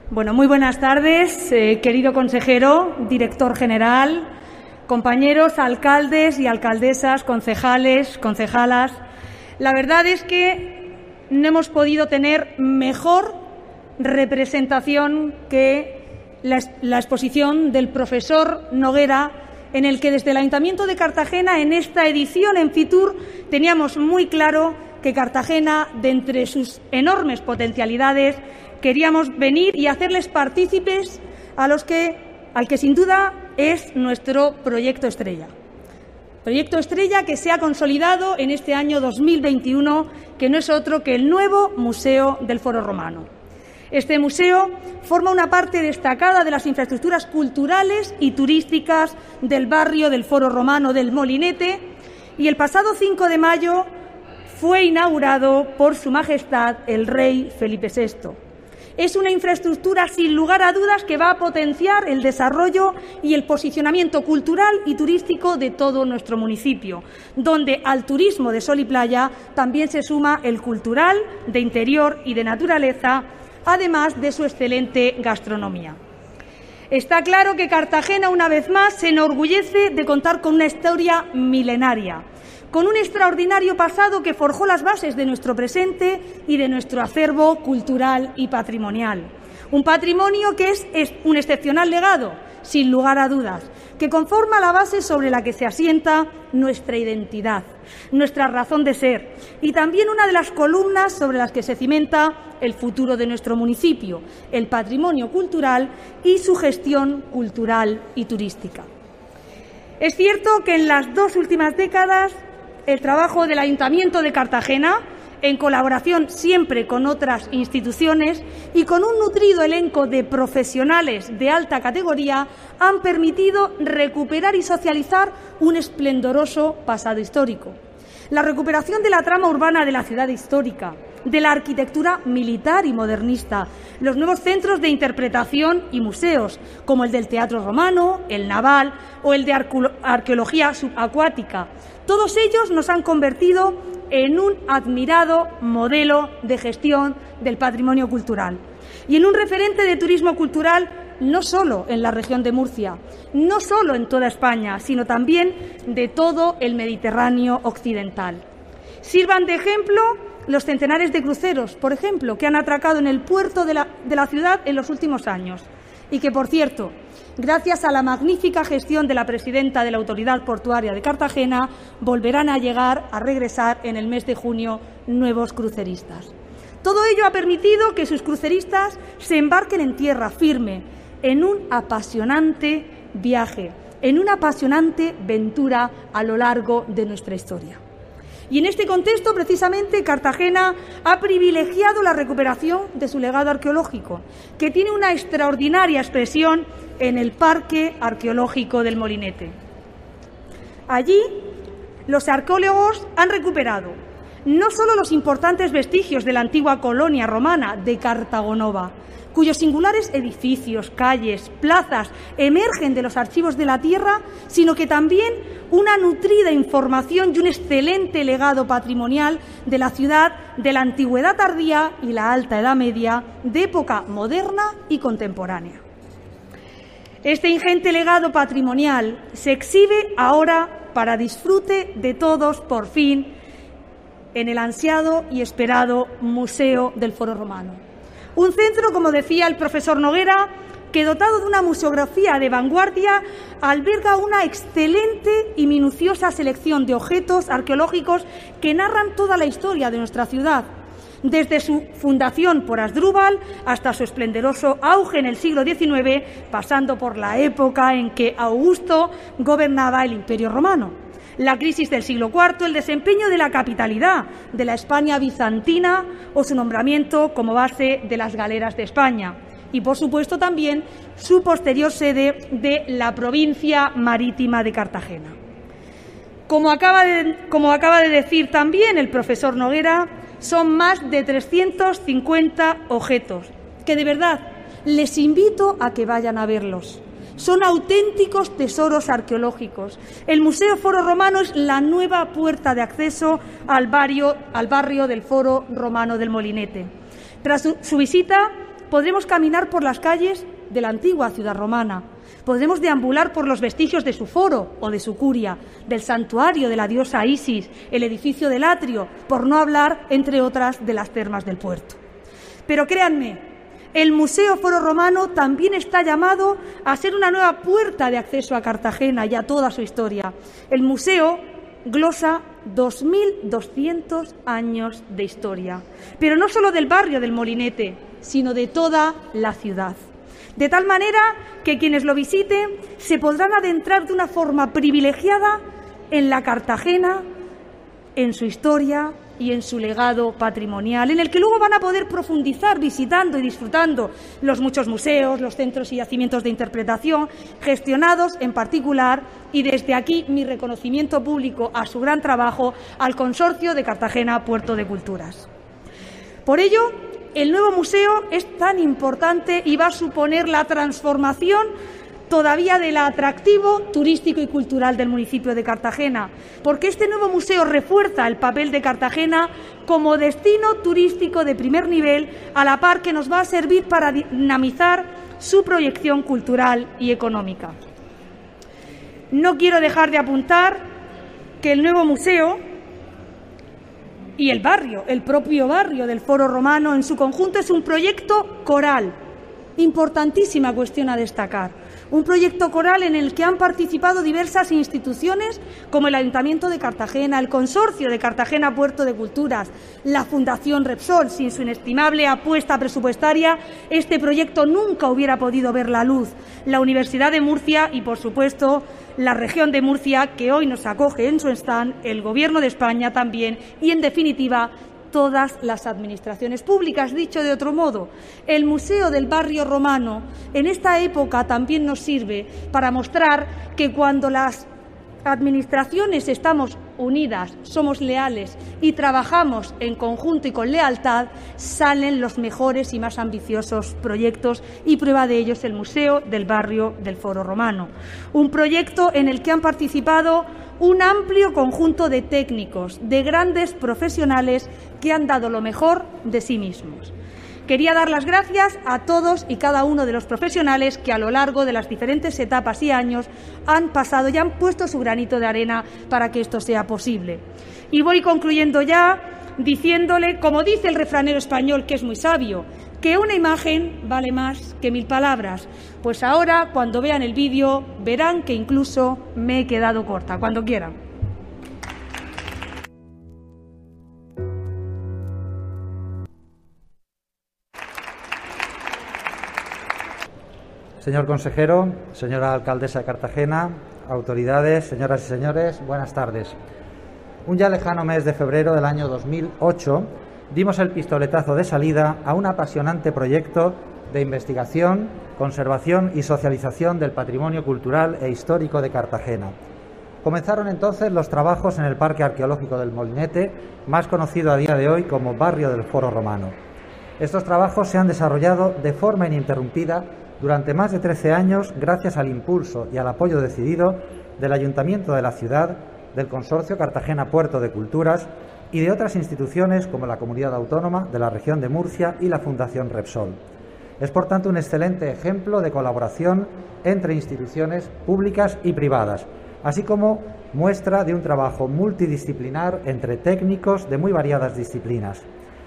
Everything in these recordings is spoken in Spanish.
Bueno, muy buenas tardes, querido consejero, director general, compañeros, alcaldes y alcaldesas, concejales, concejalas. La verdad es que no hemos podido tener mejor representación que la exposición del profesor Noguera, en el que desde el Ayuntamiento de Cartagena, en esta edición en Fitur, teníamos muy claro que Cartagena, de entre sus enormes potencialidades, queríamos venir y hacerles partícipes al que sin duda es nuestro proyecto estrella. Proyecto estrella que se ha consolidado en este año 2021, que no es otro que el nuevo Museo del Foro Romano. Este museo forma una parte destacada de las infraestructuras culturales y turísticas del barrio del Foro Romano del Molinete, y el pasado 5 de mayo fue inaugurado por Su Majestad el Rey Felipe VI. Es una infraestructura, sin lugar a dudas, que va a potenciar el desarrollo y el posicionamiento cultural y turístico de todo nuestro municipio, donde al turismo de sol y playa también se suma el cultural, de interior y de naturaleza, además de su excelente gastronomía. Está claro que Cartagena, una vez más, se enorgullece de contar con una historia milenaria, con un extraordinario pasado que forjó las bases de nuestro presente y de nuestro acervo cultural y patrimonial. Un patrimonio que es un excepcional legado, sin lugar a dudas, que conforma la base sobre la que se asienta nuestra identidad, nuestra razón de ser, y también una de las columnas sobre las que se cimenta el futuro de nuestro municipio, el patrimonio cultural y su gestión cultural y turística. Es cierto que en las 2 últimas décadas el trabajo del Ayuntamiento de Cartagena, en colaboración siempre con otras instituciones y con un nutrido elenco de profesionales de alta categoría, han permitido recuperar y socializar un esplendoroso pasado histórico. La recuperación de la trama urbana de la ciudad histórica, de la arquitectura militar y modernista, los nuevos centros de interpretación y museos, como el del Teatro Romano, el Naval o el de Arqueología Subacuática. Todos ellos nos han convertido en un admirado modelo de gestión del patrimonio cultural y en un referente de turismo cultural no solo en la región de Murcia, no solo en toda España, sino también de todo el Mediterráneo occidental. Sirvan de ejemplo los centenares de cruceros, por ejemplo, que han atracado en el puerto de la ciudad en los últimos años y que, por cierto, gracias a la magnífica gestión de la presidenta de la Autoridad Portuaria de Cartagena, volverán a regresar en el mes de junio nuevos cruceristas. Todo ello ha permitido que sus cruceristas se embarquen en tierra firme, en un apasionante viaje, en una apasionante aventura a lo largo de nuestra historia. Y en este contexto, precisamente, Cartagena ha privilegiado la recuperación de su legado arqueológico, que tiene una extraordinaria expresión en el Parque Arqueológico del Molinete. Allí, los arqueólogos han recuperado no solo los importantes vestigios de la antigua colonia romana de Cartagonova, cuyos singulares edificios, calles, plazas emergen de los archivos de la tierra, sino que también una nutrida información y un excelente legado patrimonial de la ciudad de la antigüedad tardía y la alta edad media, de época moderna y contemporánea. Este ingente legado patrimonial se exhibe ahora para disfrute de todos, por fin, en el ansiado y esperado Museo del Foro Romano. Un centro, como decía el profesor Noguera, que dotado de una museografía de vanguardia, alberga una excelente y minuciosa selección de objetos arqueológicos que narran toda la historia de nuestra ciudad, desde su fundación por Asdrúbal hasta su esplendoroso auge en el siglo XIX, pasando por la época en que Augusto gobernaba el Imperio Romano, la crisis del siglo IV, el desempeño de la capitalidad de la España bizantina o su nombramiento como base de las galeras de España y, por supuesto, también su posterior sede de la provincia marítima de Cartagena. Como acaba de decir también el profesor Noguera, son más de 350 objetos que, de verdad, les invito a que vayan a verlos. Son auténticos tesoros arqueológicos. El Museo Foro Romano es la nueva puerta de acceso al barrio del Foro Romano del Molinete. Tras su visita, podremos caminar por las calles de la antigua ciudad romana. Podremos deambular por los vestigios de su foro o de su curia, del santuario de la diosa Isis, el edificio del atrio, por no hablar, entre otras, de las termas del puerto. Pero créanme, el Museo Foro Romano también está llamado a ser una nueva puerta de acceso a Cartagena y a toda su historia. El museo glosa 2.200 años de historia, pero no solo del barrio del Molinete, sino de toda la ciudad. De tal manera que quienes lo visiten se podrán adentrar de una forma privilegiada en la Cartagena, en su historia y en su legado patrimonial, en el que luego van a poder profundizar visitando y disfrutando los muchos museos, los centros y yacimientos de interpretación gestionados en particular, y desde aquí mi reconocimiento público a su gran trabajo al Consorcio de Cartagena Puerto de Culturas. Por ello, el nuevo museo es tan importante y va a suponer la transformación todavía del atractivo turístico y cultural del municipio de Cartagena, porque este nuevo museo refuerza el papel de Cartagena como destino turístico de primer nivel, a la par que nos va a servir para dinamizar su proyección cultural y económica. No quiero dejar de apuntar que el nuevo museo y el barrio, el propio barrio del Foro Romano en su conjunto, es un proyecto coral. Importantísima cuestión a destacar. Un proyecto coral en el que han participado diversas instituciones como el Ayuntamiento de Cartagena, el Consorcio de Cartagena Puerto de Culturas, la Fundación Repsol. Sin su inestimable apuesta presupuestaria, este proyecto nunca hubiera podido ver la luz. La Universidad de Murcia y, por supuesto, la región de Murcia, que hoy nos acoge en su stand, el Gobierno de España también y, en definitiva, todas las administraciones públicas. Dicho de otro modo, el Museo del Barrio Romano en esta época también nos sirve para mostrar que cuando las administraciones estamos unidas, somos leales y trabajamos en conjunto y con lealtad, salen los mejores y más ambiciosos proyectos, y prueba de ello es el Museo del Barrio del Foro Romano. Un proyecto en el que han participado un amplio conjunto de técnicos, de grandes profesionales que han dado lo mejor de sí mismos. Quería dar las gracias a todos y cada uno de los profesionales que a lo largo de las diferentes etapas y años han pasado y han puesto su granito de arena para que esto sea posible. Y voy concluyendo ya diciéndole, como dice el refranero español, que es muy sabio, que una imagen vale más que 1000 palabras. Pues ahora, cuando vean el vídeo, verán que incluso me he quedado corta. Cuando quieran. Señor consejero, señora alcaldesa de Cartagena, autoridades, señoras y señores, buenas tardes. Un ya lejano mes de febrero del año 2008 dimos el pistoletazo de salida a un apasionante proyecto de investigación, conservación y socialización del patrimonio cultural e histórico de Cartagena. Comenzaron entonces los trabajos en el Parque Arqueológico del Molinete, más conocido a día de hoy como Barrio del Foro Romano. Estos trabajos se han desarrollado de forma ininterrumpida durante más de 13 años gracias al impulso y al apoyo decidido del Ayuntamiento de la ciudad, del Consorcio Cartagena Puerto de Culturas y de otras instituciones como la Comunidad Autónoma de la Región de Murcia y la Fundación Repsol. Es, por tanto, un excelente ejemplo de colaboración entre instituciones públicas y privadas, así como muestra de un trabajo multidisciplinar entre técnicos de muy variadas disciplinas.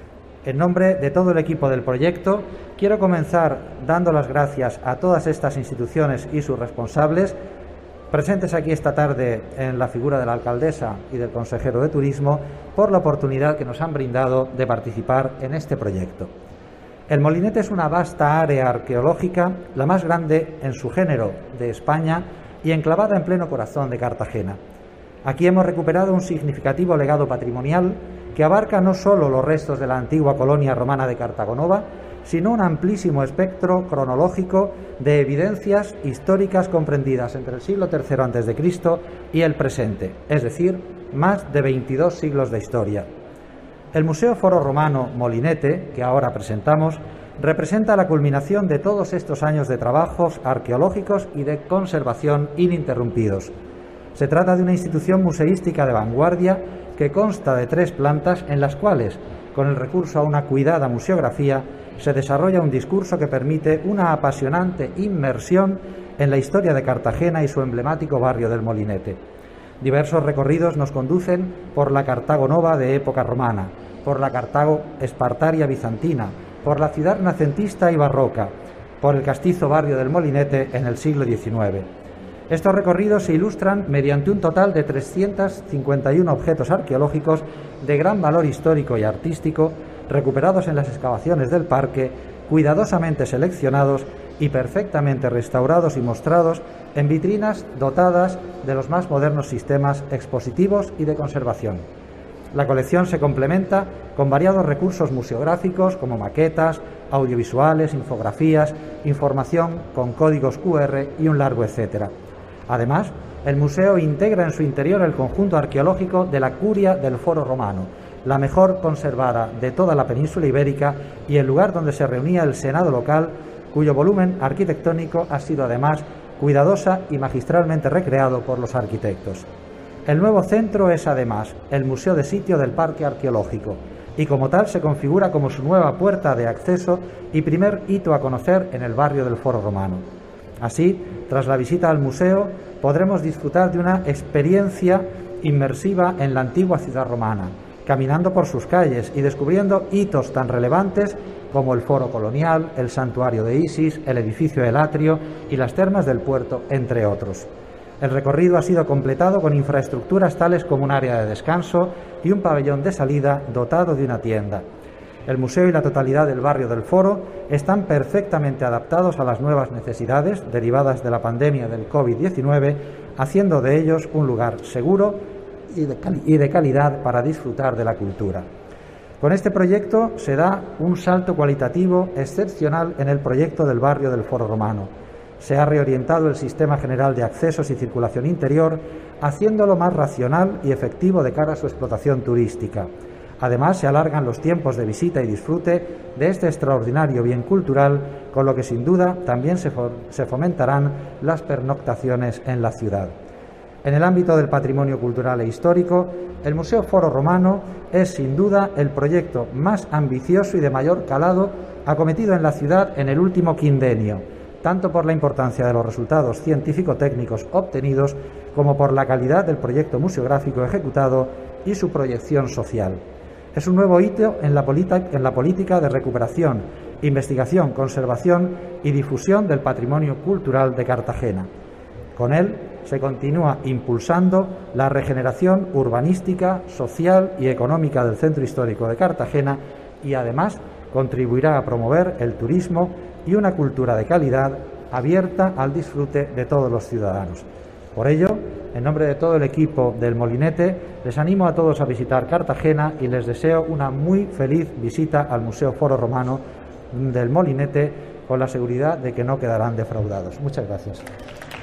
En nombre de todo el equipo del proyecto, quiero comenzar dando las gracias a todas estas instituciones y sus responsables, presentes aquí esta tarde en la figura de la alcaldesa y del consejero de Turismo, por la oportunidad que nos han brindado de participar en este proyecto. El Molinete es una vasta área arqueológica, la más grande en su género de España y enclavada en pleno corazón de Cartagena. Aquí hemos recuperado un significativo legado patrimonial que abarca no solo los restos de la antigua colonia romana de Cartagonova, sino un amplísimo espectro cronológico de evidencias históricas comprendidas entre el siglo III a.C. y el presente, es decir, más de 22 siglos de historia. El Museo Foro Romano Molinete, que ahora presentamos, representa la culminación de todos estos años de trabajos arqueológicos y de conservación ininterrumpidos. Se trata de una institución museística de vanguardia que consta de 3 plantas en las cuales, con el recurso a una cuidada museografía, se desarrolla un discurso que permite una apasionante inmersión en la historia de Cartagena y su emblemático barrio del Molinete. Diversos recorridos nos conducen por la Cartago Nova de época romana, por la Cartago espartaria bizantina, por la ciudad renacentista y barroca, por el castizo barrio del Molinete en el siglo XIX. Estos recorridos se ilustran mediante un total de 351 objetos arqueológicos de gran valor histórico y artístico, recuperados en las excavaciones del parque, cuidadosamente seleccionados y perfectamente restaurados y mostrados en vitrinas dotadas de los más modernos sistemas expositivos y de conservación. La colección se complementa con variados recursos museográficos como maquetas, audiovisuales, infografías, información con códigos QR y un largo etcétera. Además, el museo integra en su interior el conjunto arqueológico de la Curia del Foro Romano, la mejor conservada de toda la península ibérica y el lugar donde se reunía el Senado local, cuyo volumen arquitectónico ha sido además cuidadosa y magistralmente recreado por los arquitectos. El nuevo centro es además el Museo de Sitio del Parque Arqueológico y como tal se configura como su nueva puerta de acceso y primer hito a conocer en el barrio del Foro Romano. Así, tras la visita al museo, podremos disfrutar de una experiencia inmersiva en la antigua ciudad romana, caminando por sus calles y descubriendo hitos tan relevantes como el Foro Colonial, el Santuario de Isis, el edificio del Atrio y las termas del puerto, entre otros. El recorrido ha sido completado con infraestructuras tales como un área de descanso y un pabellón de salida dotado de una tienda. El museo y la totalidad del barrio del Foro están perfectamente adaptados a las nuevas necesidades derivadas de la pandemia del COVID-19, haciendo de ellos un lugar seguro y de calidad para disfrutar de la cultura. Con este proyecto se da un salto cualitativo excepcional en el proyecto del barrio del Foro Romano. Se ha reorientado el sistema general de accesos y circulación interior, haciéndolo más racional y efectivo de cara a su explotación turística. Además, se alargan los tiempos de visita y disfrute de este extraordinario bien cultural, con lo que sin duda también se fomentarán las pernoctaciones en la ciudad. En el ámbito del patrimonio cultural e histórico, el Museo Foro Romano es sin duda el proyecto más ambicioso y de mayor calado acometido en la ciudad en el último quindenio, tanto por la importancia de los resultados científico-técnicos obtenidos como por la calidad del proyecto museográfico ejecutado y su proyección social. Es un nuevo hito en la política de recuperación, investigación, conservación y difusión del patrimonio cultural de Cartagena. Con él se continúa impulsando la regeneración urbanística, social y económica del centro histórico de Cartagena y además contribuirá a promover el turismo y una cultura de calidad abierta al disfrute de todos los ciudadanos. Por ello, en nombre de todo el equipo del Molinete, les animo a todos a visitar Cartagena y les deseo una muy feliz visita al Museo Foro Romano del Molinete, con la seguridad de que no quedarán defraudados. Muchas gracias.